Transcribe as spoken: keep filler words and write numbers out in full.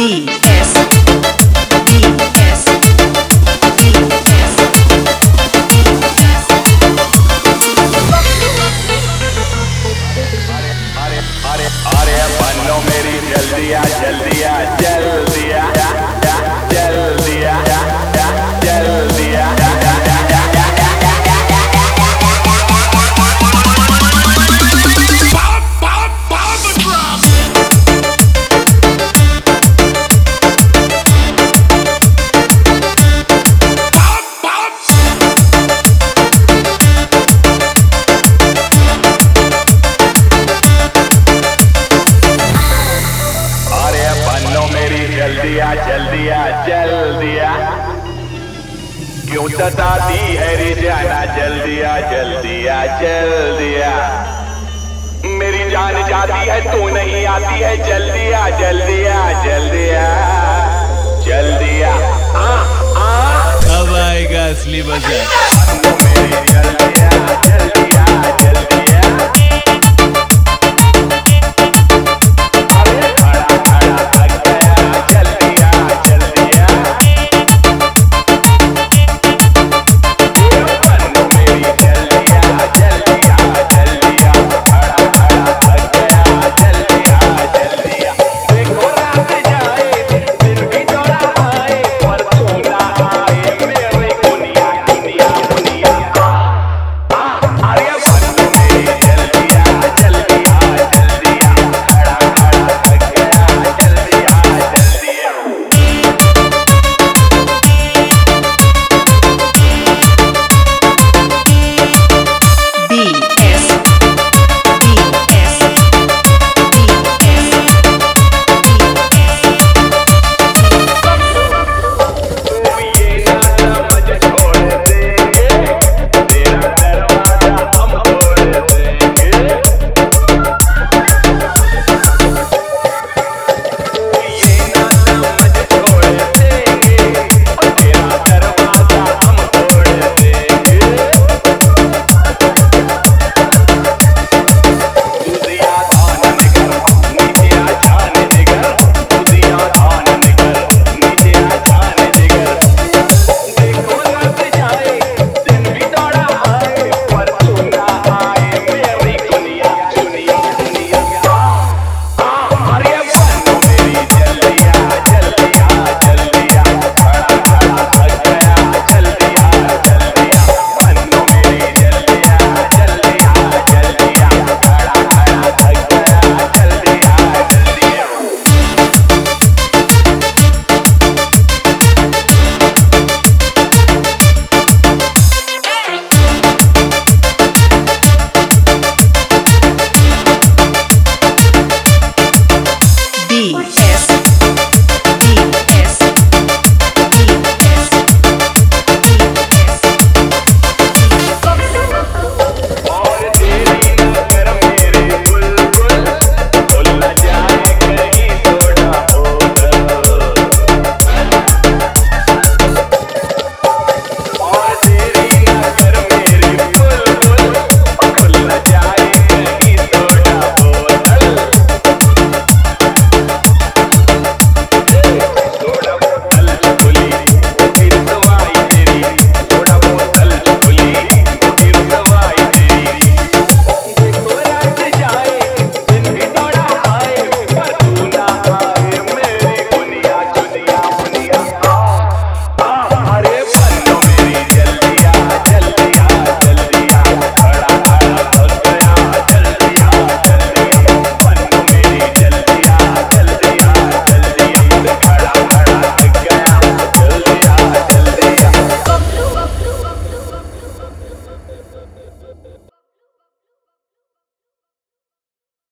E S E S E S अरे अरे अरे बनो मेरी जल्दी आ जल्दी आ जल्दी आ जल्दी आ जल्दी आ जल्दी आ जल्दी आ जल्दी आ क्यों सताती है रे जाना जल्दी आ जल्दी आ जल्दी आ मेरी जान जाती है तू नहीं आती है जल्दी आ जल्दी आ